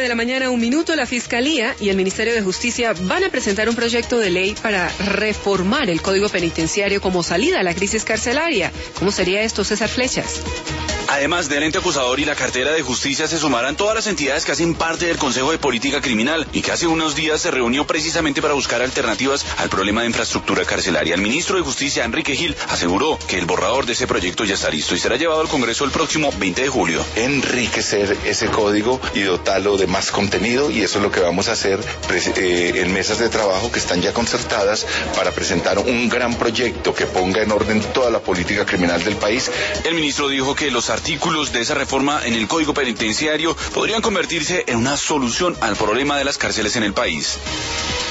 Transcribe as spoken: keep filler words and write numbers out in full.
de la mañana, un minuto, la Fiscalía y el Ministerio de Justicia van a presentar un proyecto de ley para reformar el Código Penitenciario como salida a la crisis carcelaria. ¿Cómo sería esto, César Flechas? Además del ente acusador y la cartera de justicia, se sumarán todas las entidades que hacen parte del Consejo de Política Criminal y que hace unos días se reunió precisamente para buscar alternativas al problema de infraestructura carcelaria. El ministro de Justicia, Enrique Gil, aseguró que el borrador de ese proyecto ya está listo y será llevado al Congreso el próximo veinte de julio. Enriquecer ese código y dotarlo de más contenido, y eso es lo que vamos a hacer eh, en mesas de trabajo que están ya concertadas para presentar un gran proyecto que ponga en orden toda la política criminal del país. El ministro dijo que los artículos de esa reforma en el Código Penitenciario podrían convertirse en una solución al problema de las cárceles en el país.